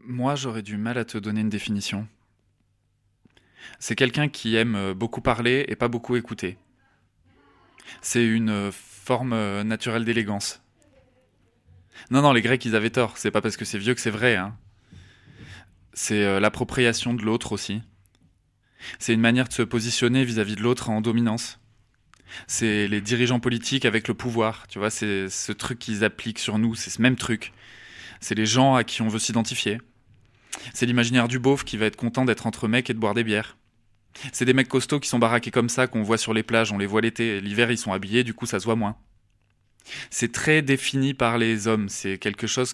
Moi, j'aurais du mal à te donner une définition. C'est quelqu'un qui aime beaucoup parler et pas beaucoup écouter. C'est une forme naturelle d'élégance. Non, non, les Grecs, ils avaient tort. C'est pas parce que c'est vieux que c'est vrai, hein. C'est l'appropriation de l'autre aussi. C'est une manière de se positionner vis-à-vis de l'autre en dominance. C'est les dirigeants politiques avec le pouvoir. Tu vois, c'est ce truc qu'ils appliquent sur nous. C'est ce même truc. C'est les gens à qui on veut s'identifier. C'est l'imaginaire du beauf qui va être content d'être entre mecs et de boire des bières. C'est des mecs costauds qui sont baraqués comme ça, qu'on voit sur les plages, on les voit l'été. L'hiver, ils sont habillés, du coup, ça se voit moins. C'est très défini par les hommes. C'est quelque chose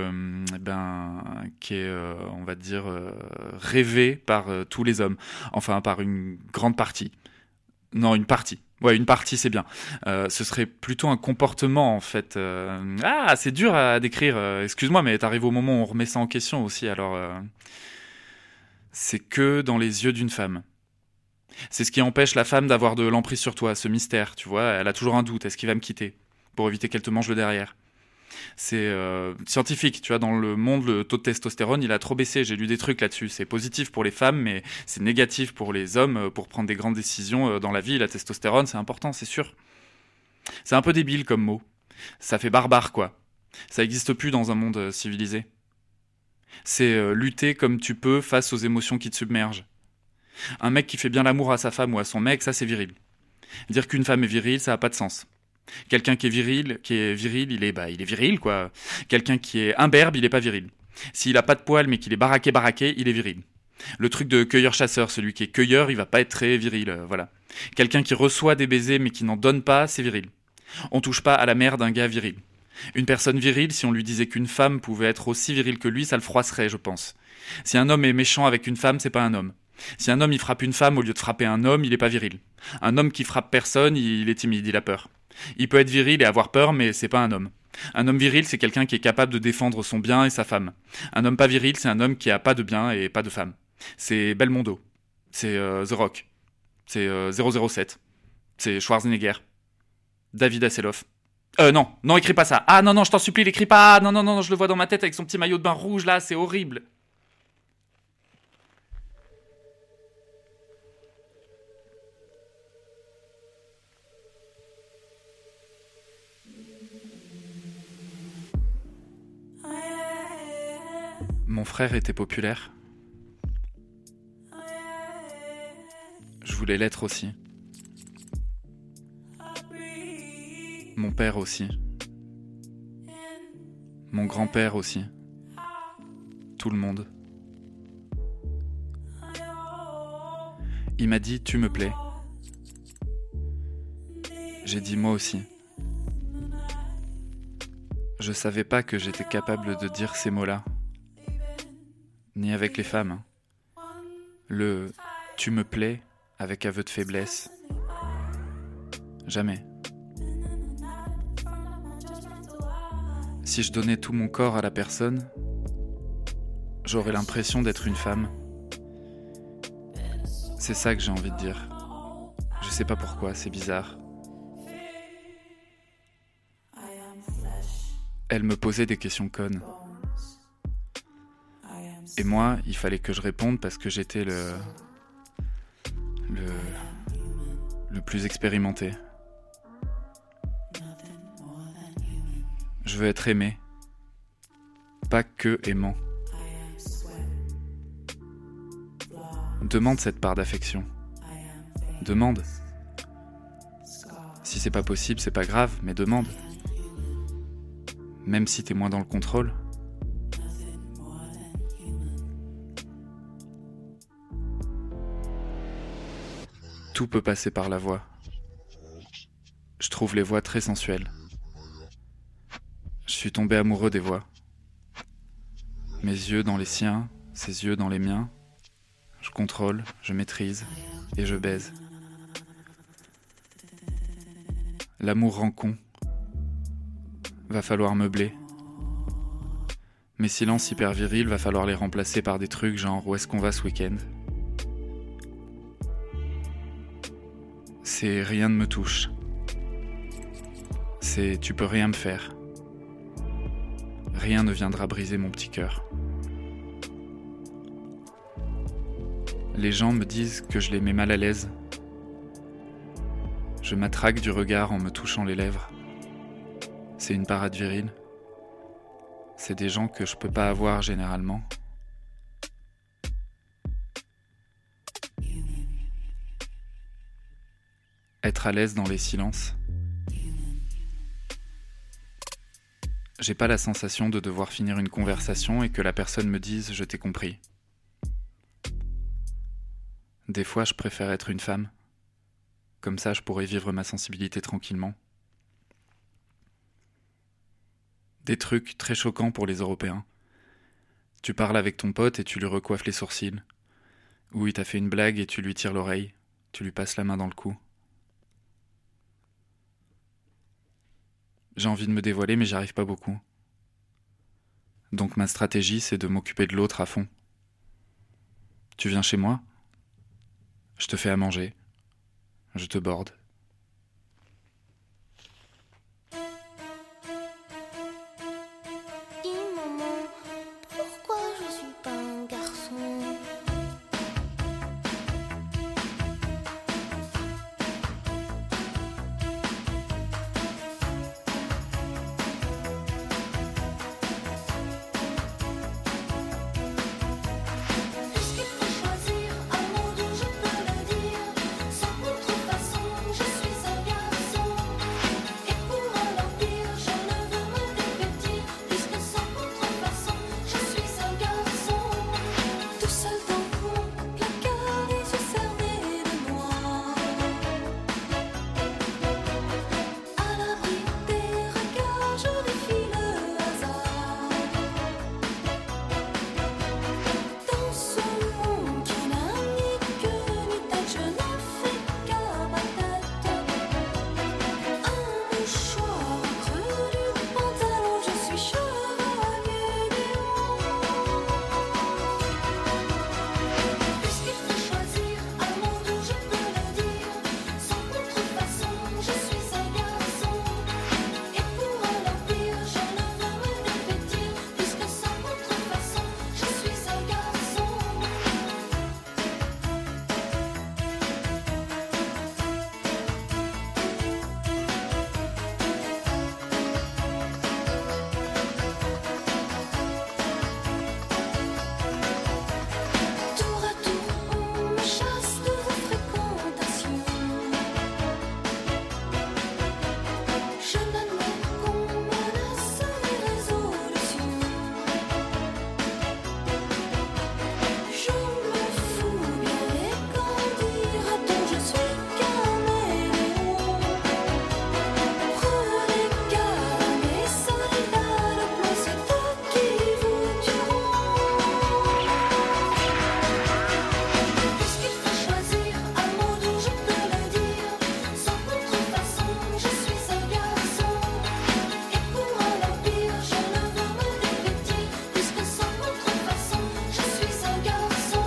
qui est, on va dire, rêvé par tous les hommes. Enfin, par une grande partie. Non, une partie. Ouais, une partie, c'est bien. Ce serait plutôt un comportement, en fait. Ah, c'est dur à décrire. Excuse-moi, mais t'arrives au moment où on remet ça en question aussi. Alors, c'est que dans les yeux d'une femme. C'est ce qui empêche la femme d'avoir de l'emprise sur toi, ce mystère, tu vois. Elle a toujours un doute. Est-ce qu'il va me quitter? Pour éviter qu'elle te mange le derrière. C'est scientifique, tu vois, dans le monde, le taux de testostérone, il a trop baissé, j'ai lu des trucs là-dessus. C'est positif pour les femmes, mais c'est négatif pour les hommes, pour prendre des grandes décisions dans la vie. La testostérone, c'est important, c'est sûr. C'est un peu débile comme mot. Ça fait barbare, quoi. Ça n'existe plus dans un monde civilisé. C'est lutter comme tu peux face aux émotions qui te submergent. Un mec qui fait bien l'amour à sa femme ou à son mec, ça c'est viril. Dire qu'une femme est virile, ça n'a pas de sens. Quelqu'un qui est viril, il est viril, quoi. Quelqu'un qui est imberbe, il est pas viril. S'il a pas de poils, mais qu'il est baraqué, il est viril. Le truc de cueilleur-chasseur, celui qui est cueilleur, il va pas être très viril, voilà. Quelqu'un qui reçoit des baisers, mais qui n'en donne pas, c'est viril. On touche pas à la mère d'un gars viril. Une personne virile, si on lui disait qu'une femme pouvait être aussi virile que lui, ça le froisserait, je pense. Si un homme est méchant avec une femme, c'est pas un homme. Si un homme il frappe une femme au lieu de frapper un homme, il est pas viril. Un homme qui frappe personne, il est timide, il a peur. Il peut être viril et avoir peur, mais c'est pas un homme. Un homme viril, c'est quelqu'un qui est capable de défendre son bien et sa femme. Un homme pas viril, c'est un homme qui a pas de bien et pas de femme. C'est Belmondo. C'est The Rock. C'est 007. C'est Schwarzenegger. David Hasselhoff. Non, non, écris pas ça. Ah non, non, je t'en supplie, l'écris pas. Ah, non, non, non, je le vois dans ma tête avec son petit maillot de bain rouge là, c'est horrible. Mon frère était populaire. Je voulais l'être aussi. Mon père aussi. Mon grand-père aussi. Tout le monde. Il m'a dit « Tu me plais ». J'ai dit « Moi aussi ». Je savais pas que j'étais capable de dire ces mots-là. Ni avec les femmes. Hein. Le « tu me plais » avec aveu de faiblesse. Jamais. Si je donnais tout mon corps à la personne, j'aurais l'impression d'être une femme. C'est ça que j'ai envie de dire. Je sais pas pourquoi, c'est bizarre. Elle me posait des questions connes. Et moi, il fallait que je réponde parce que j'étais le plus expérimenté. Je veux être aimé, pas que aimant. Demande cette part d'affection. Demande. Si c'est pas possible, c'est pas grave, mais demande. Même si t'es moins dans le contrôle. Tout peut passer par la voix. Je trouve les voix très sensuelles. Je suis tombé amoureux des voix. Mes yeux dans les siens, ses yeux dans les miens. Je contrôle, je maîtrise et je baise. L'amour rend con. Va falloir meubler. Mes silences hyper virils, va falloir les remplacer par des trucs genre où est-ce qu'on va ce week-end. C'est rien ne me touche. C'est tu peux rien me faire. Rien ne viendra briser mon petit cœur. Les gens me disent que je les mets mal à l'aise. Je m'attraque du regard en me touchant les lèvres. C'est une parade virile. C'est des gens que je peux pas avoir généralement. Être à l'aise dans les silences. J'ai pas la sensation de devoir finir une conversation et que la personne me dise « je t'ai compris ». Des fois, je préfère être une femme. Comme ça, je pourrais vivre ma sensibilité tranquillement. Des trucs très choquants pour les Européens. Tu parles avec ton pote et tu lui recoiffes les sourcils. Ou il t'a fait une blague et tu lui tires l'oreille. Tu lui passes la main dans le cou. J'ai envie de me dévoiler, mais j'y arrive pas beaucoup. Donc ma stratégie, c'est de m'occuper de l'autre à fond. Tu viens chez moi ? Je te fais à manger. Je te borde. Dis maman, pourquoi je suis pas un garçon? Est-ce qu'il faut choisir un mot d'où je peux le dire? Sans contrefaçon, je suis un garçon. Et pour un l'empire, je ne veux me dévêtir, puisque sans contrefaçon, je suis un garçon. Tout seul dans mon placard, les yeux cernés de noir. À l'abri des regards, je défie le hasard. Dans ce monde qui n'a ni queue ni tête, je n'en fais qu'à ma tête. Un mouchoir au creux du pantalon, je suis chevalier des monts. Puisqu'il faut choisir un mot d'où je peux le dire, sans contrefaçon, je suis un garçon. Et pour un l'empire, je ne veux me dévêtir, puisque sans contrefaçon, je suis un garçon. Tour à tour, on me chasse de vos fréquentations. Je n'admets qu'on menace mes résolutions. Je me fous bien et quand dira-t-on, je suis caméléon. Prenez garde à mes soldats de plomb, c'est eux qui vous tueront. Puisqu'il faut choisir un mot d'où je peux le dire, sans contrefaçon, je suis un garçon. Et pour un l'empire, je ne veux me dévêtir, puisque sans contrefaçon, je suis un garçon.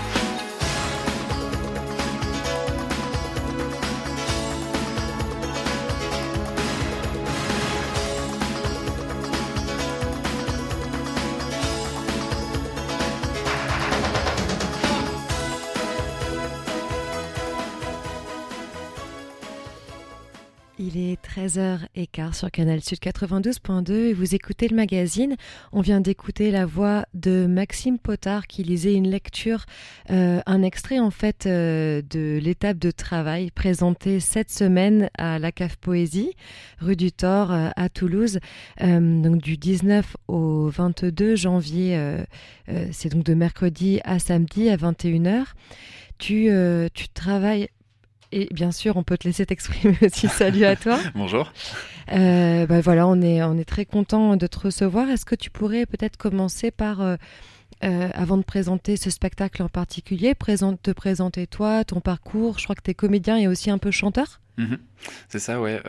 Il est 13h15 sur Canal Sud 92.2 et vous écoutez le magazine. On vient d'écouter la voix de Maxime Potard qui lisait une lecture, un extrait en fait de l'étape de travail présentée cette semaine à la Cave Poésie, rue du Thor à Toulouse, donc du 19 au 22 janvier, c'est donc de mercredi à samedi à 21h. Tu travailles. Et bien sûr, on peut te laisser t'exprimer aussi. Salut à toi. Bonjour. Voilà, on est très content de te recevoir. Est-ce que tu pourrais peut-être commencer par, avant de présenter ce spectacle en particulier, te présenter toi, ton parcours. Je crois que tu es comédien et aussi un peu chanteur. C'est ça, ouais.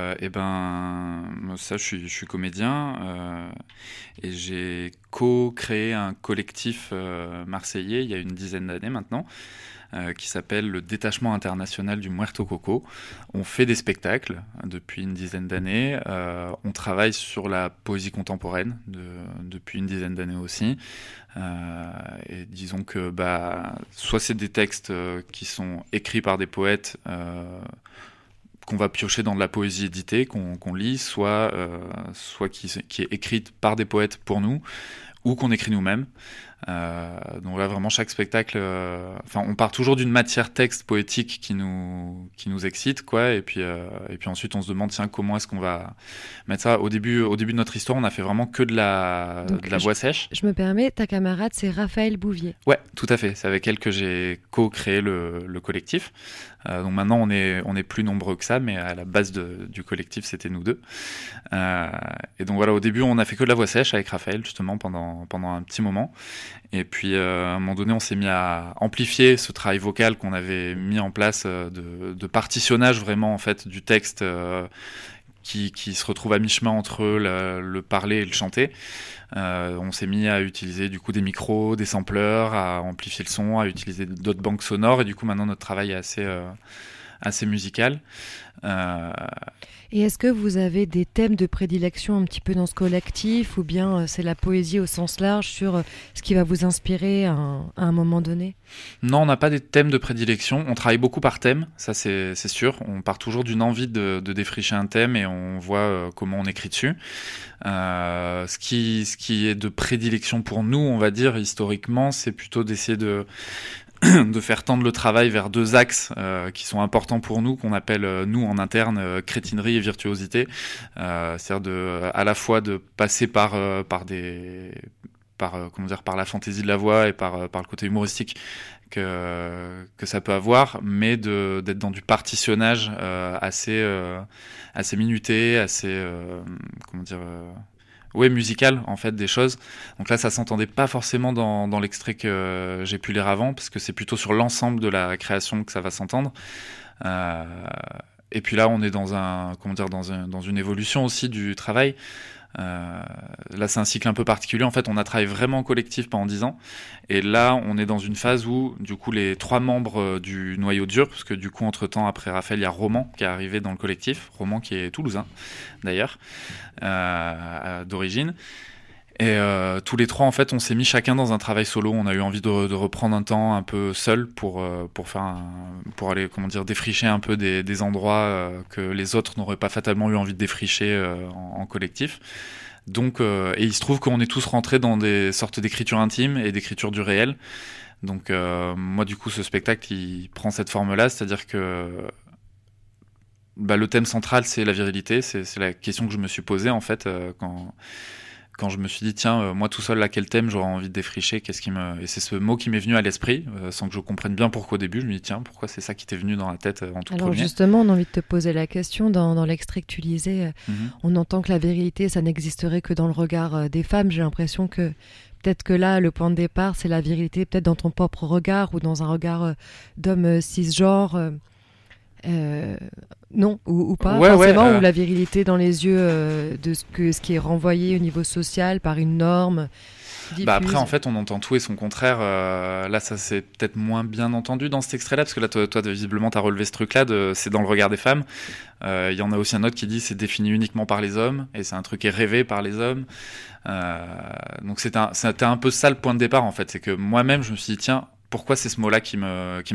Ça, je suis comédien et j'ai co-créé un collectif marseillais il y a une dizaine d'années maintenant, qui s'appelle le Détachement international du Muerto Coco. On fait des spectacles depuis une dizaine d'années. On travaille sur la poésie contemporaine depuis une dizaine d'années aussi. Et disons que soit c'est des textes qui sont écrits par des poètes qu'on va piocher dans de la poésie éditée, qu'on lit, soit qui est écrite par des poètes pour nous, ou qu'on écrit nous-mêmes. Donc là, vraiment, chaque spectacle... on part toujours d'une matière texte poétique qui nous excite, quoi, et puis ensuite, on se demande, tiens, comment est-ce qu'on va mettre ça. Au début de notre histoire, on a fait vraiment que de la voix sèche. Je me permets, ta camarade, c'est Raphaël Bouvier. Ouais, tout à fait. C'est avec elle que j'ai co-créé le collectif. Donc maintenant, on est plus nombreux que ça, mais à la base du collectif, c'était nous deux. Et donc voilà, au début, on a fait que de la voix sèche avec Raphaël, justement, pendant un petit moment. Et puis, à un moment donné, on s'est mis à amplifier ce travail vocal qu'on avait mis en place de partitionnage vraiment, en fait, du texte qui se retrouve à mi-chemin entre le parler et le chanter. On s'est mis à utiliser du coup des micros, des sampleurs, à amplifier le son, à utiliser d'autres banques sonores, et du coup maintenant notre travail est assez musical. Et est-ce que vous avez des thèmes de prédilection un petit peu dans ce collectif, ou bien c'est la poésie au sens large sur ce qui va vous inspirer à un moment donné ? Non, on n'a pas des thèmes de prédilection. On travaille beaucoup par thème, ça c'est sûr. On part toujours d'une envie de défricher un thème et on voit comment on écrit dessus. Ce qui est de prédilection pour nous, on va dire, historiquement, c'est plutôt d'essayer de faire tendre le travail vers deux axes qui sont importants pour nous, qu'on appelle nous en interne crétinerie et virtuosité. C'est-à-dire à la fois de passer par la fantaisie de la voix et par le côté humoristique que ça peut avoir, mais d'être dans du partitionnage assez minuté, assez musical en fait des choses. Donc là, ça s'entendait pas forcément dans l'extrait que j'ai pu lire avant, parce que c'est plutôt sur l'ensemble de la création que ça va s'entendre. Et puis là, on est dans une évolution aussi du travail. Là, c'est un cycle un peu particulier. En fait, on a travaillé vraiment en collectif pendant 10 ans. Et là, on est dans une phase où, du coup, les 3 membres du noyau dur, parce que du coup, entre-temps, après Raphaël, il y a Roman qui est arrivé dans le collectif. Roman qui est toulousain, d'ailleurs, d'origine. Et tous les 3, en fait, on s'est mis chacun dans un travail solo. On a eu envie de reprendre un temps un peu seul pour aller, défricher un peu des endroits que les autres n'auraient pas fatalement eu envie de défricher en collectif. Donc, et il se trouve qu'on est tous rentrés dans des sortes d'écriture intime et d'écriture du réel. Donc, moi, du coup, ce spectacle, il prend cette forme-là, c'est-à-dire que le thème central, c'est la virilité. C'est la question que je me suis posée, en fait, quand je me suis dit, tiens, moi tout seul, là, quel thème j'aurais envie de défricher, et c'est ce mot qui m'est venu à l'esprit, sans que je comprenne bien pourquoi au début. Je me dis, tiens, pourquoi c'est ça qui t'est venu dans la tête en tout Alors premier ? justement, on a envie de te poser la question. Dans l'extrait que tu lisais, on entend que la virilité, ça n'existerait que dans le regard des femmes. J'ai l'impression que peut-être que là, le point de départ, c'est la virilité, peut-être dans ton propre regard ou dans un regard d'homme cisgenre. Non, ou pas forcément, ou la virilité dans les yeux de ce qui est renvoyé au niveau social par une norme diffuse. Après, en fait, on entend tout et son contraire. Là, ça c'est peut-être moins bien entendu dans cet extrait-là, parce que là, toi visiblement, t'as relevé ce truc-là, c'est dans le regard des femmes. Il y en a aussi un autre qui dit c'est défini uniquement par les hommes, et c'est un truc qui est rêvé par les hommes. Donc c'était un peu ça le point de départ, en fait. C'est que moi-même, je me suis dit, tiens, pourquoi c'est ce mot-là qui m'interpelle ?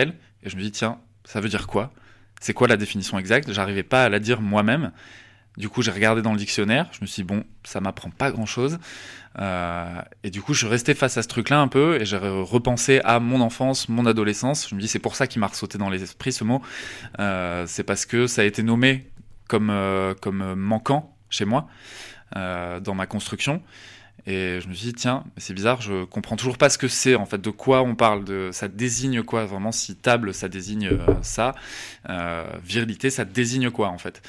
Et je me dis, tiens, ça veut dire quoi ? C'est quoi la définition exacte ? J'arrivais pas à la dire moi-même. Du coup, j'ai regardé dans le dictionnaire. Je me suis dit, bon, ça m'apprend pas grand-chose. Et du coup, je suis resté face à ce truc-là un peu. Et j'ai repensé à mon enfance, mon adolescence. Je me dis, c'est pour ça qu'il m'a ressauté dans les esprits, ce mot. C'est parce que ça a été nommé comme manquant chez moi, dans ma construction. Et je me suis dit, tiens, c'est bizarre, je comprends toujours pas ce que c'est, en fait, de quoi on parle, ça désigne quoi, vraiment, si table, ça désigne ça, virilité, ça désigne quoi, en fait.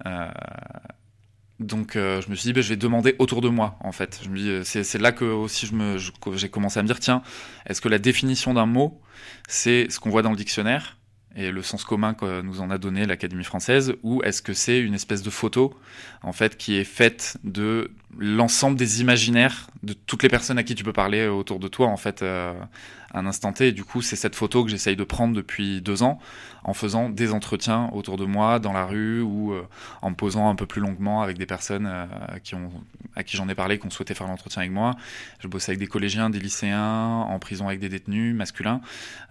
Donc, je me suis dit, je vais demander autour de moi, en fait. Je me dis, c'est là que aussi j'ai commencé à me dire, tiens, est-ce que la définition d'un mot, c'est ce qu'on voit dans le dictionnaire, et le sens commun que nous en a donné l'Académie française, ou est-ce que c'est une espèce de photo en fait qui est faite de l'ensemble des imaginaires de toutes les personnes à qui tu peux parler autour de toi en fait à un instant T. Et du coup, c'est cette photo que j'essaye de prendre depuis 2 ans en faisant des entretiens autour de moi dans la rue ou en me posant un peu plus longuement avec des personnes à qui j'en ai parlé, qui ont souhaité faire l'entretien avec moi. Je bosse avec des collégiens, des lycéens, en prison avec des détenus masculins.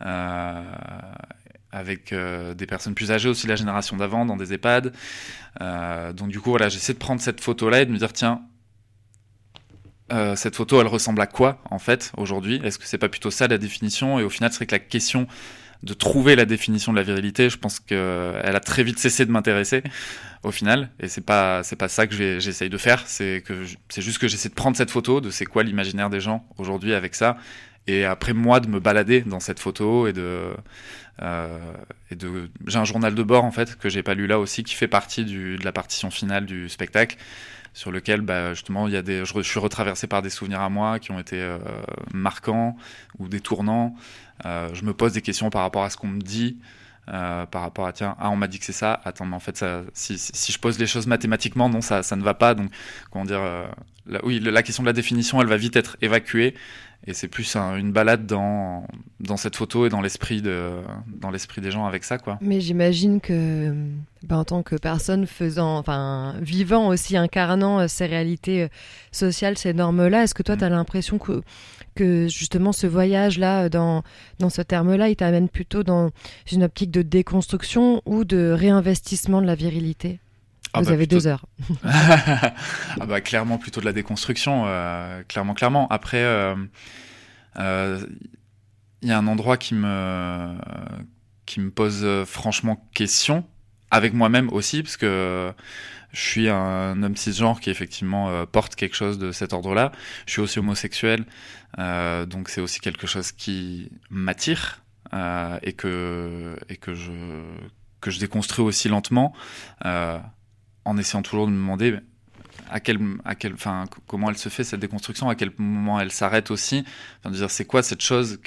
Avec des personnes plus âgées aussi, la génération d'avant, dans des EHPAD. Donc du coup, voilà, j'essaie de prendre cette photo-là et de me dire, tiens, cette photo, elle ressemble à quoi, en fait, aujourd'hui ? Est-ce que c'est pas plutôt ça, la définition ? Et au final, c'est vrai que la question de trouver la définition de la virilité, je pense qu'elle a très vite cessé de m'intéresser, au final. Et c'est pas ça que j'essaye de faire. C'est juste que j'essaie de prendre cette photo, de c'est quoi l'imaginaire des gens aujourd'hui avec ça. Et après, moi, de me balader dans cette photo et j'ai un journal de bord en fait que j'ai pas lu là aussi, qui fait partie de la partition finale du spectacle, sur lequel justement je suis retraversé par des souvenirs à moi qui ont été marquants ou des tournants. Je me pose des questions par rapport à ce qu'on me dit, par rapport à tiens, on m'a dit que c'est ça, attends, mais en fait ça, si je pose les choses mathématiquement, non, ça ne va pas. Donc comment dire, la question de la définition, elle va vite être évacuée. Et c'est plus une balade dans cette photo et dans l'esprit des gens avec ça, quoi. Mais j'imagine que, en tant que personne vivant aussi, incarnant ces réalités sociales, ces normes-là, est-ce que toi, tu as l'impression que justement ce voyage-là, dans ce terme-là, il t'amène plutôt dans une optique de déconstruction ou de réinvestissement de la virilité ? Vous avez plutôt 2 heures. Clairement, plutôt de la déconstruction, clairement. Après, il y a un endroit qui me pose franchement question, avec moi-même aussi, parce que je suis un homme cisgenre qui effectivement porte quelque chose de cet ordre-là. Je suis aussi homosexuel, donc c'est aussi quelque chose qui m'attire et que je déconstruis aussi lentement. En essayant toujours de me demander comment elle se fait cette déconstruction, à quel moment elle s'arrête aussi. De dire c'est quoi cette chose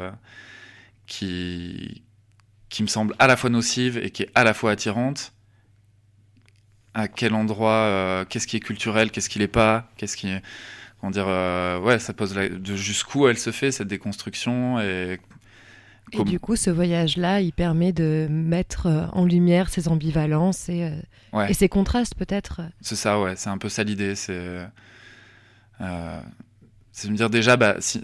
qui me semble à la fois nocive et qui est à la fois attirante. À quel endroit, qu'est-ce qui est culturel, qu'est-ce qui l'est pas, qu'est-ce qui est, ça pose de jusqu'où elle se fait cette déconstruction et du coup, ce voyage-là, il permet de mettre en lumière ces ambivalences et ces contrastes, peut-être. C'est ça, ouais. C'est un peu ça l'idée. C'est de me dire déjà,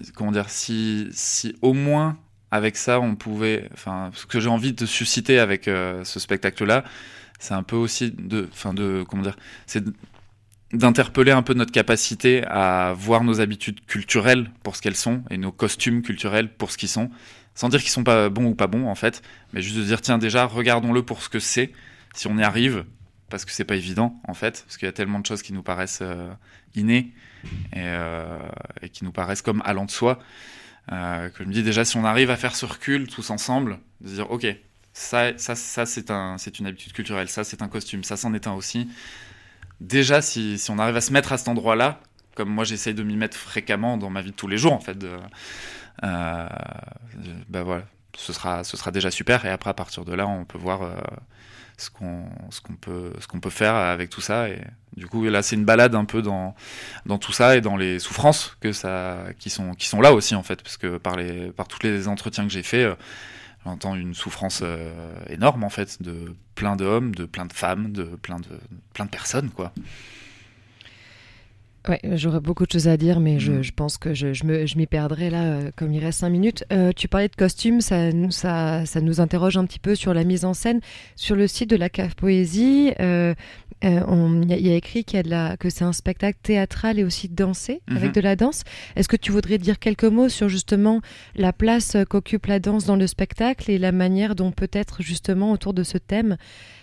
si au moins avec ça, on pouvait... ce que j'ai envie de susciter avec ce spectacle-là, c'est un peu aussi c'est d'interpeller un peu notre capacité à voir nos habitudes culturelles pour ce qu'elles sont et nos costumes culturels pour ce qu'ils sont. Sans dire qu'ils sont pas bons ou pas bons, en fait, mais juste de dire, tiens, déjà, regardons-le pour ce que c'est, si on y arrive, parce que c'est pas évident, en fait, parce qu'il y a tellement de choses qui nous paraissent innées et qui nous paraissent comme allant de soi, que je me dis déjà, si on arrive à faire ce recul tous ensemble, de dire, ok, ça c'est une habitude culturelle, ça c'est un costume, ça c'en est un aussi. Déjà, si on arrive à se mettre à cet endroit-là, comme moi j'essaye de m'y mettre fréquemment dans ma vie de tous les jours, en fait, voilà, ce sera déjà super. Et après, à partir de là, on peut voir ce qu'on peut faire avec tout ça. Et du coup, là, c'est une balade un peu dans tout ça et dans les souffrances qui sont là aussi, en fait, parce que par tous les entretiens que j'ai faits, j'entends une souffrance énorme, en fait, de plein d'hommes, de plein de femmes, de plein de personnes, quoi. Ouais, j'aurais beaucoup de choses à dire, mais je pense que je m'y perdrai là, comme il reste 5 minutes. Tu parlais de costumes, ça nous interroge un petit peu sur la mise en scène. Sur le site de la Cave Poésie, il y a écrit que c'est un spectacle théâtral et aussi dansé, avec de la danse. Est-ce que tu voudrais dire quelques mots sur justement la place qu'occupe la danse dans le spectacle et la manière dont peut-être justement autour de ce thème,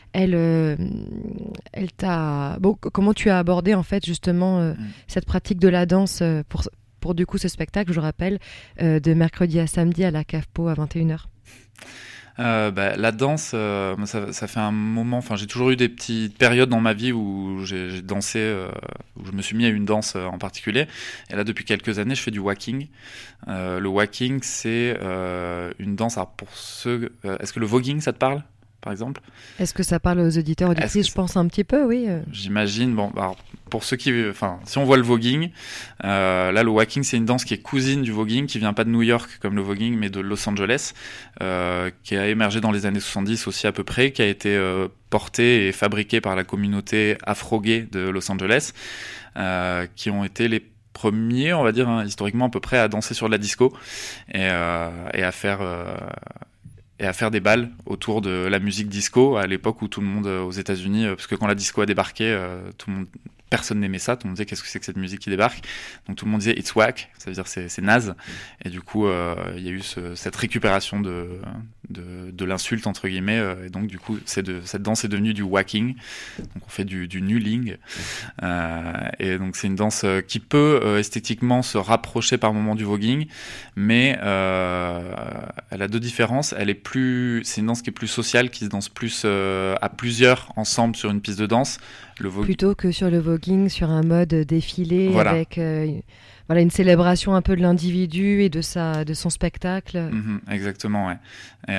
comment tu as abordé en fait justement cette pratique de la danse pour du coup ce spectacle, je rappelle, de mercredi à samedi à la Cave Po à 21h. La danse, moi, ça fait un moment. Enfin, j'ai toujours eu des petites périodes dans ma vie où j'ai dansé, où je me suis mis à une danse en particulier. Et là, depuis quelques années, je fais du walking. Le walking, c'est une danse. Alors pour ceux, est-ce que le voguing, ça te parle, par exemple? Est-ce que ça parle aux auditeurs, Est-ce auditrices? que Je pense un petit peu, oui. J'imagine. Bon, alors, pour ceux qui, enfin, si on voit le voguing, là, le walking, c'est une danse qui est cousine du voguing, qui vient pas de New York comme le voguing, mais de Los Angeles, qui a émergé dans les années 70 aussi à peu près, qui a été portée et fabriquée par la communauté afro-gay de Los Angeles, qui ont été les premiers, on va dire, hein, historiquement à peu près, à danser sur de la disco et à faire des balles autour de la musique disco à l'époque où tout le monde aux États-Unis, parce que quand la disco a débarqué, tout le monde, personne n'aimait ça, tout le monde disait qu'est-ce que c'est que cette musique qui débarque, donc tout le monde disait it's whack, ça veut dire c'est naze, et du coup il y a eu cette récupération de l'insulte entre guillemets, et donc du coup cette danse est devenue du whacking, donc on fait du nulling, et donc c'est une danse qui peut esthétiquement se rapprocher par moment du voguing, mais elle a deux différences. C'est une danse qui est plus sociale, qui se danse plus à plusieurs ensemble sur une piste de danse. Le voguing, Plutôt que sur le voguing, sur un mode défilé Voilà. avec une célébration un peu de l'individu et de son spectacle. exactement, ouais. Et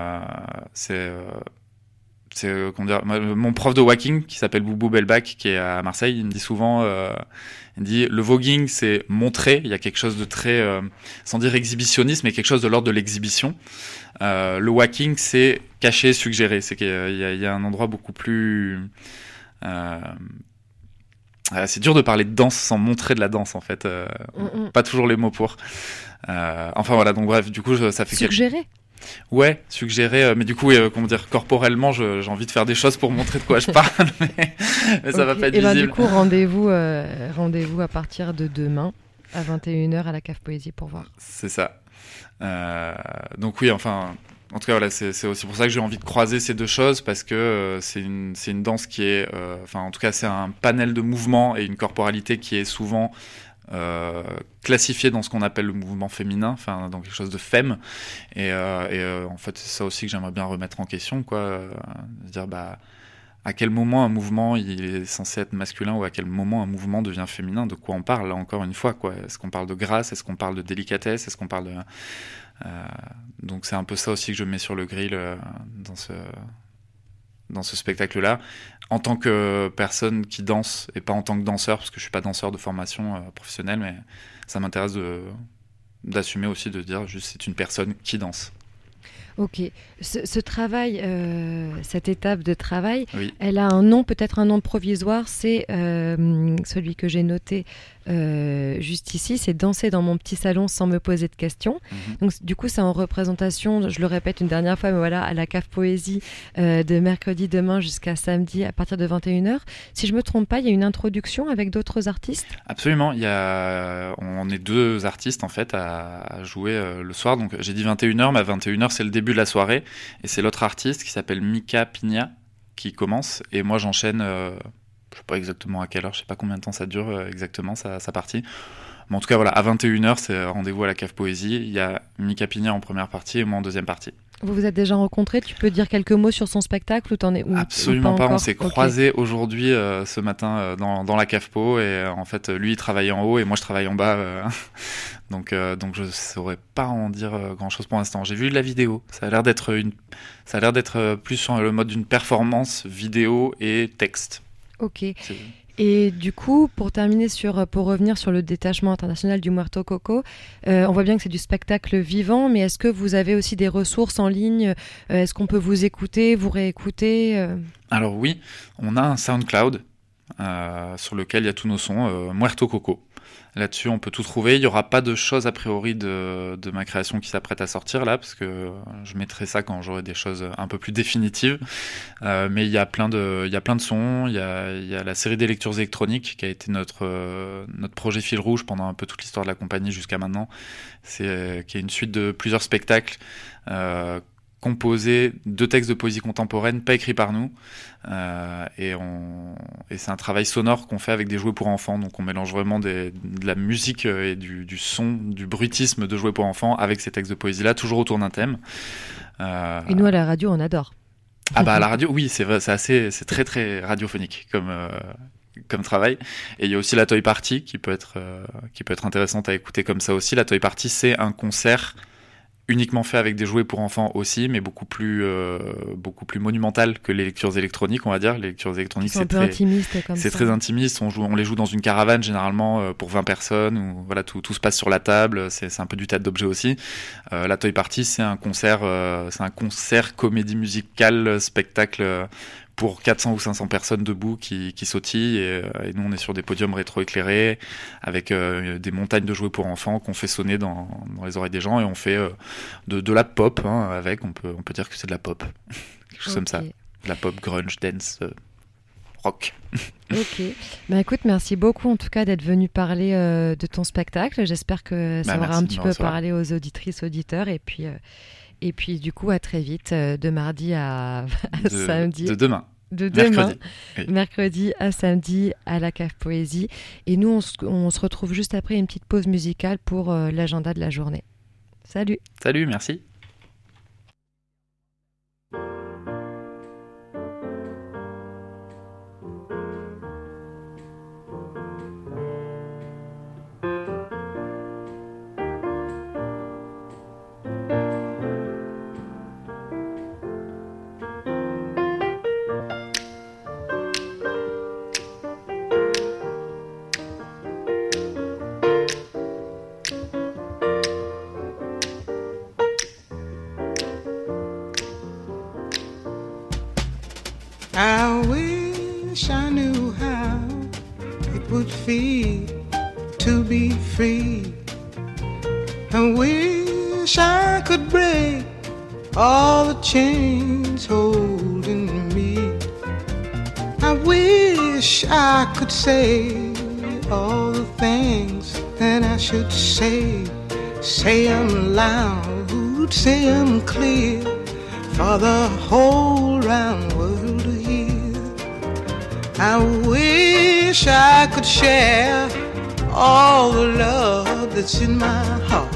comment dire, mon prof de walking qui s'appelle Boubou Belbach, qui est à Marseille, il me dit souvent, il dit le voguing c'est montrer, il y a quelque chose de très, sans dire exhibitionniste, mais quelque chose de l'ordre de l'exhibition. Le walking c'est cacher, suggérer, c'est qu'il y a un endroit beaucoup plus c'est dur de parler de danse sans montrer de la danse en fait, pas toujours les mots pour. Enfin voilà, donc bref, du coup ça fait Suggérer. Ouais, suggérer, mais du coup, comment dire, corporellement, j'ai envie de faire des choses pour montrer de quoi je parle, mais ça va Ok. pas être Et visible. du coup, rendez-vous à partir de demain à 21h à la Cave Poésie pour voir. C'est ça. Donc oui, enfin, en tout cas, voilà, c'est aussi pour ça que j'ai envie de croiser ces deux choses, parce que c'est une danse qui est, enfin, en tout cas, c'est un panel de mouvements et une corporalité qui est souvent classifié dans ce qu'on appelle le mouvement féminin, enfin dans quelque chose de femme, et en fait c'est ça aussi que j'aimerais bien remettre en question, quoi, dire à quel moment un mouvement il est censé être masculin, ou à quel moment un mouvement devient féminin, de quoi on parle là encore une fois, quoi. Est-ce qu'on parle de grâce, est-ce qu'on parle de délicatesse, est-ce qu'on parle de donc c'est un peu ça aussi que je mets sur le grill dans ce spectacle-là, en tant que personne qui danse et pas en tant que danseur, parce que je suis pas danseur de formation professionnelle, mais ça m'intéresse d'assumer aussi, de dire juste c'est une personne qui danse. Ok. Ce travail, cette étape de travail, Oui. elle a un nom, peut-être un nom provisoire, c'est celui que j'ai noté juste ici, c'est danser dans mon petit salon sans me poser de questions. Donc du coup, c'est en représentation, je le répète une dernière fois, mais voilà, à la Cave Poésie de mercredi demain jusqu'à samedi à partir de 21h. Si je me trompe pas, il y a une introduction avec d'autres artistes. Absolument, on est deux artistes en fait à jouer le soir, donc j'ai dit 21h, mais à 21h c'est le début de la soirée, et c'est l'autre artiste qui s'appelle Mika Pigna qui commence, et moi j'enchaîne, je sais pas exactement à quelle heure, je sais pas combien de temps ça dure exactement sa partie, mais en tout cas voilà, à 21h c'est rendez-vous à la Cave Poésie, il y a Mika Pigna en première partie et moi en deuxième partie. Vous vous êtes déjà rencontrés, tu peux dire quelques mots sur son spectacle ou t'en es ou Absolument pas, on encore s'est Ok. croisés aujourd'hui ce matin dans la Cave Po, et en fait lui il travaille en haut et moi je travaille en bas, donc je saurais pas en dire grand chose pour l'instant. J'ai vu la vidéo, ça a l'air d'être plus sur le mode d'une performance vidéo et texte. Ok. C'est- Et du coup, pour revenir sur le détachement international du Muerto Coco, on voit bien que c'est du spectacle vivant, mais est-ce que vous avez aussi des ressources en ligne? Est-ce qu'on peut vous écouter, vous réécouter? Alors oui, on a un SoundCloud sur lequel il y a tous nos sons, Muerto Coco. Là-dessus, on peut tout trouver. Il n'y aura pas de choses a priori de ma création qui s'apprête à sortir là, parce que je mettrai ça quand j'aurai des choses un peu plus définitives. Mais il y a plein de sons. Il y a la série des lectures électroniques qui a été notre projet fil rouge pendant un peu toute l'histoire de la compagnie jusqu'à maintenant. Qui est une suite de plusieurs spectacles composé 2 textes de poésie contemporaine pas écrits par nous, et c'est un travail sonore qu'on fait avec des jouets pour enfants, donc on mélange vraiment de la musique et du son, du bruitisme de jouets pour enfants avec ces textes de poésie là, toujours autour d'un thème. Et nous à la radio on adore. Ah bah à la radio, oui, c'est vrai, c'est très très radiophonique comme travail. Et il y a aussi la Toy Party qui peut être intéressante à écouter comme ça aussi. La Toy Party, c'est un concert uniquement fait avec des jouets pour enfants aussi, mais beaucoup plus monumental que les lectures électroniques, on va dire. Les lectures électroniques, C'est un peu intimiste comme c'est ça. très intimiste. On les joue dans une caravane généralement pour 20 personnes, où voilà, tout se passe sur la table. C'est un peu du théâtre d'objets aussi. La Toy Party, c'est un concert comédie musicale, spectacle pour 400 ou 500 personnes debout qui sautillent, et nous on est sur des podiums rétro-éclairés avec des montagnes de jouets pour enfants qu'on fait sonner dans les oreilles des gens, et on fait de la pop avec, on peut dire que c'est de la pop, quelque chose comme ça, de la pop, grunge, dance, rock. Ok, bah écoute, merci beaucoup en tout cas d'être venu parler de ton spectacle. J'espère que ça aura merci un de petit me peu recevoir. parlé aux auditrices, auditeurs, et puis du coup à très vite, de mardi à samedi. De demain. De demain, Mercredi. Oui. mercredi à samedi à la Cave Poésie. Et nous, on se retrouve juste après une petite pause musicale pour l'agenda de la journée. Salut! Salut, merci. I wish I knew how it would feel to be free. I wish I could break all the chains holding me. I wish I could say all the things that I should say. Say them loud, say them clear, for the whole round world to hear. I wish I could share all the love that's in my heart.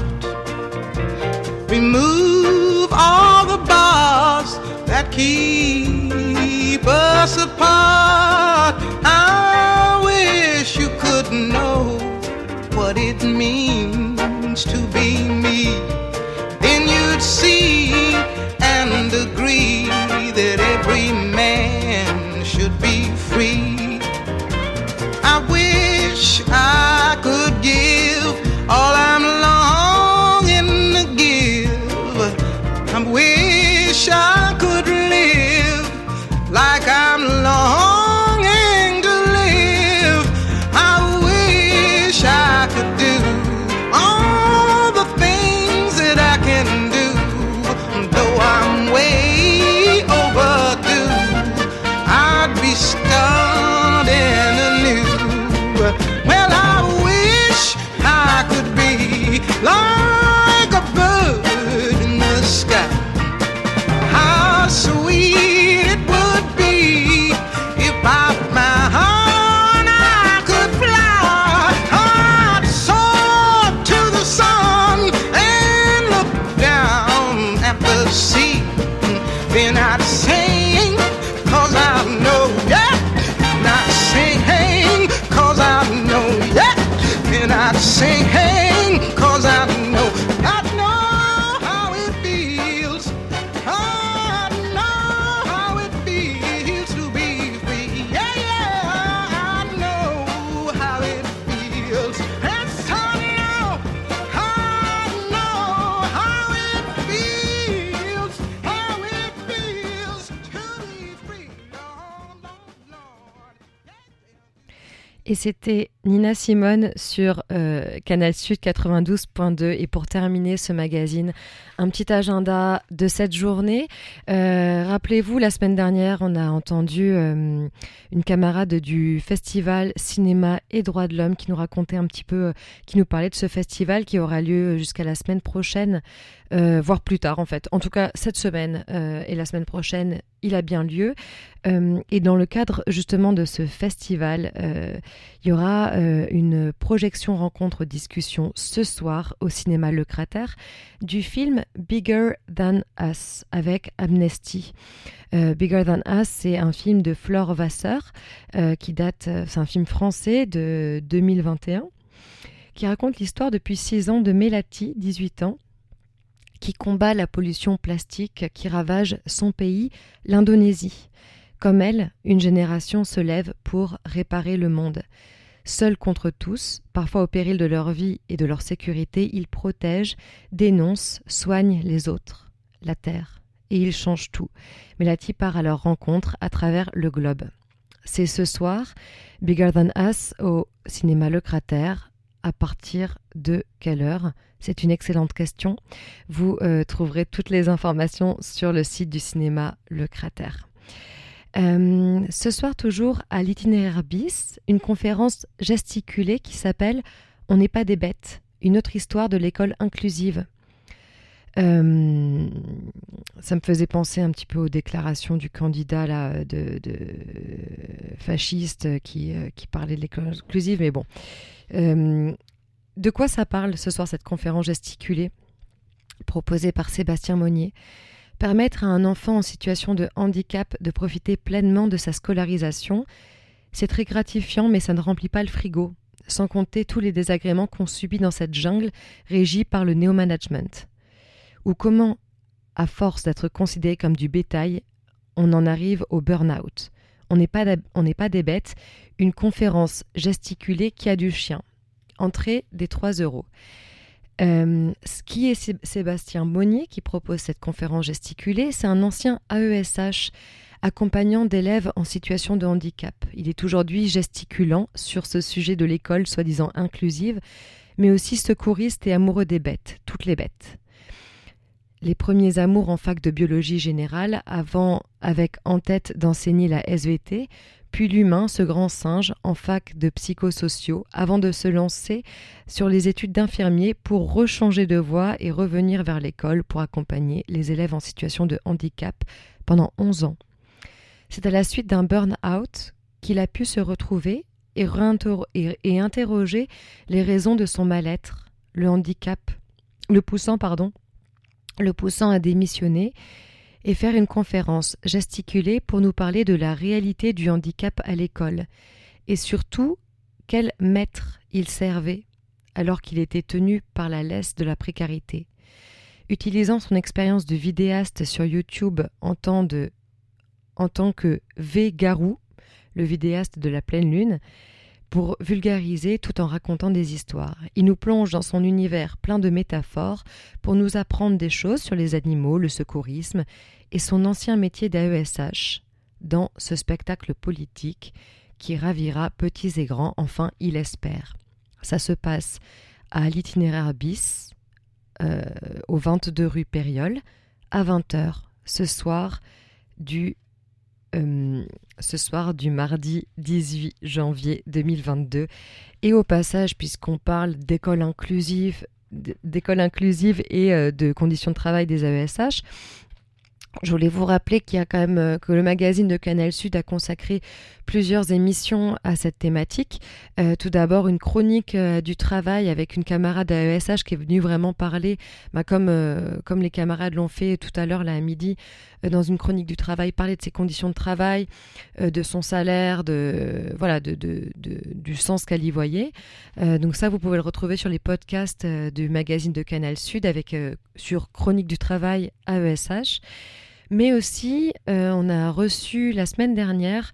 Remove all the bars that keep us apart. I wish you could know what it means to be me. Then you'd see and agree that every man should be free. I wish I could give all I'm longing to give. I wish I could live like I'm longing to live. I wish I could do all the things that I can do, though I'm way overdue. I'd be starting anew. Well, I wish I could be like a bird in the sky. How sweet it would be if I found I could fly. I'd soar to the sun and look down at the sea. Then I'd sing, 'cause I know, yeah. And I'd sing, 'cause I know, yeah. And I'd sing, 'cause I know how it feels. I know how it feels to be free. Yeah, yeah, I know how it feels. Yes, I know how it feels. How it feels to be free. Lord, Lord, Lord. Et c'était Nina Simone sur Canal Sud 92.2. Et pour terminer ce magazine, un petit agenda de cette journée. Rappelez-vous, la semaine dernière, on a entendu une camarade du festival Cinéma et Droits de l'Homme qui nous racontait un petit peu, qui nous parlait de ce festival qui aura lieu jusqu'à la semaine prochaine, voire plus tard en fait. En tout cas, cette semaine et la semaine prochaine, il a bien lieu. Et dans le cadre justement de ce festival, il y aura une projection rencontre-discussion ce soir au cinéma Le Cratère du film Bigger Than Us avec Amnesty. Bigger Than Us, c'est un film de Flore Vasseur qui date, c'est un film français de 2021 qui raconte l'histoire depuis 6 ans de Melati, 18 ans, qui combat la pollution plastique qui ravage son pays, l'Indonésie. Comme elle, une génération se lève pour réparer le monde. Seuls contre tous, parfois au péril de leur vie et de leur sécurité, ils protègent, dénoncent, soignent les autres, la terre. Et ils changent tout. Melati part à leur rencontre à travers le globe. C'est ce soir, Bigger Than Us, au cinéma Le Cratère. À partir de quelle heure ? C'est une excellente question. Vous trouverez toutes les informations sur le site du cinéma Le Cratère. Ce soir, toujours à l'itinéraire bis, une conférence gesticulée qui s'appelle « On n'est pas des bêtes », une autre histoire de l'école inclusive. Ça me faisait penser un petit peu aux déclarations du candidat là, de fasciste qui parlait de l'école inclusive, mais bon. De quoi ça parle ce soir, cette conférence gesticulée proposée par Sébastien Monnier ? Permettre à un enfant en situation de handicap de profiter pleinement de sa scolarisation, c'est très gratifiant, mais ça ne remplit pas le frigo, sans compter tous les désagréments qu'on subit dans cette jungle régie par le néo-management. Ou comment, à force d'être considéré comme du bétail, on en arrive au burn-out. On n'est pas des bêtes, une conférence gesticulée qui a du chien. Entrée des 3 €. Qui est Sébastien Monnier qui propose cette conférence gesticulée ? C'est un ancien AESH accompagnant d'élèves en situation de handicap. Il est aujourd'hui gesticulant sur ce sujet de l'école soi-disant inclusive, mais aussi secouriste et amoureux des bêtes, toutes les bêtes. Les premiers amours en fac de biologie générale, avant avec en tête d'enseigner la SVT, puis l'humain, ce grand singe, en fac de psychosociaux, avant de se lancer sur les études d'infirmier pour rechanger de voie et revenir vers l'école pour accompagner les élèves en situation de handicap pendant 11 ans. C'est à la suite d'un burn-out qu'il a pu se retrouver et interroger les raisons de son mal-être, le handicap, le poussant à démissionner et faire une conférence gesticulée pour nous parler de la réalité du handicap à l'école et surtout quel maître il servait alors qu'il était tenu par la laisse de la précarité. Utilisant son expérience de vidéaste sur YouTube en tant que V. Garou, le vidéaste de la pleine lune, pour vulgariser tout en racontant des histoires. Il nous plonge dans son univers plein de métaphores pour nous apprendre des choses sur les animaux, le secourisme et son ancien métier d'AESH dans ce spectacle politique qui ravira petits et grands, enfin il espère. Ça se passe à l'itinéraire bis, au 22 rue Périole, à 20h, ce soir du mardi 18 janvier 2022. Et au passage, puisqu'on parle d'école inclusive et de conditions de travail des AESH, je voulais vous rappeler qu'il y a quand même que le magazine de Canal Sud a consacré plusieurs émissions à cette thématique. Tout d'abord, une chronique du travail avec une camarade AESH qui est venue vraiment parler, comme les camarades l'ont fait tout à l'heure là à midi, dans une chronique du travail, parler de ses conditions de travail, de son salaire, du sens qu'elle y voyait. Donc ça, vous pouvez le retrouver sur les podcasts du magazine de Canal Sud sur chronique du travail AESH. Mais aussi, on a reçu la semaine dernière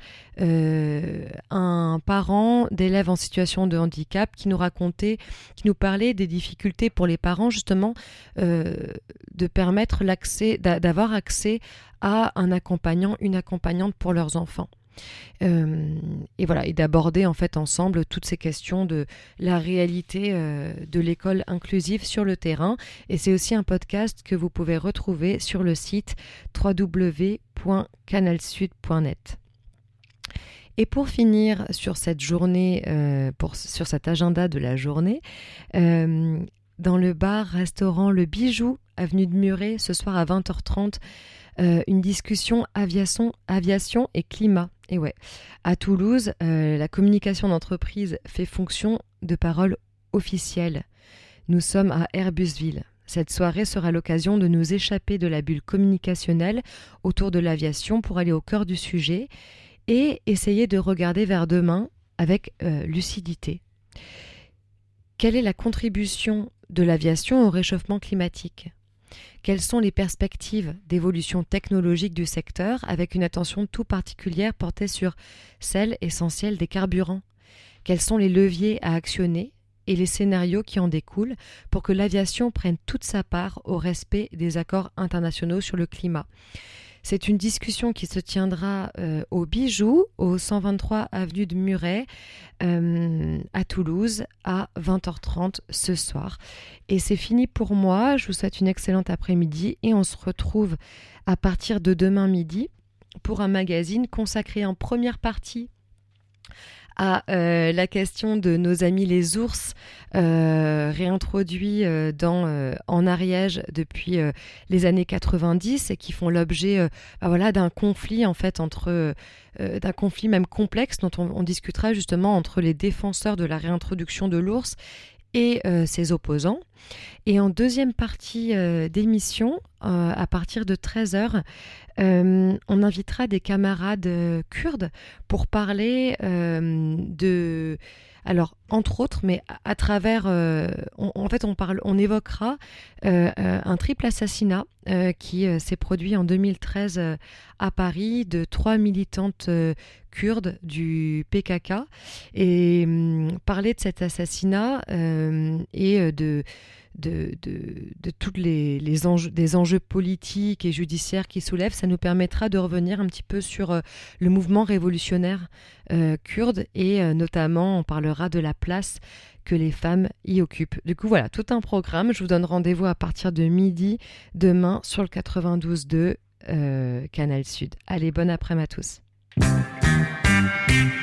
un parent d'élèves en situation de handicap qui nous parlait des difficultés pour les parents justement de permettre d'avoir accès à un accompagnant, une accompagnante pour leurs enfants. Et voilà, et d'aborder en fait ensemble toutes ces questions de la réalité de l'école inclusive sur le terrain. Et c'est aussi un podcast que vous pouvez retrouver sur le site www.canalsud.net. Et pour finir sur cette journée, sur cet agenda de la journée, dans le bar-restaurant Le Bijou, avenue de Muret, ce soir à 20h30, une discussion aviation et climat. Et ouais, à Toulouse, la communication d'entreprise fait fonction de parole officielle. Nous sommes à Airbusville. Cette soirée sera l'occasion de nous échapper de la bulle communicationnelle autour de l'aviation pour aller au cœur du sujet et essayer de regarder vers demain avec lucidité. Quelle est la contribution de l'aviation au réchauffement climatique ? Quelles sont les perspectives d'évolution technologique du secteur avec une attention tout particulière portée sur celle essentielle des carburants ? Quels sont les leviers à actionner et les scénarios qui en découlent pour que l'aviation prenne toute sa part au respect des accords internationaux sur le climat ? C'est une discussion qui se tiendra au Bijou, au 123 avenue de Muret, à Toulouse, à 20h30 ce soir. Et c'est fini pour moi. Je vous souhaite une excellente après-midi et on se retrouve à partir de demain midi pour un magazine consacré en première partie à la question de nos amis les ours réintroduits en Ariège depuis les années 90 et qui font l'objet d'un conflit en fait d'un conflit même complexe dont on discutera justement entre les défenseurs de la réintroduction de l'ours et ses opposants. Et en deuxième partie d'émission, à partir de 13h, on invitera des camarades kurdes pour parler alors entre autres, mais à travers, on évoquera un triple assassinat qui s'est produit en 2013 à Paris de 3 militantes kurdes du PKK et parler de cet assassinat et de tous des enjeux politiques et judiciaires qui soulèvent, ça nous permettra de revenir un petit peu sur le mouvement révolutionnaire kurde et notamment on parlera de la place que les femmes y occupent. Du coup voilà, tout un programme. Je vous donne rendez-vous à partir de midi demain sur le 92.2 Canal Sud. Allez, bon après-midi à tous.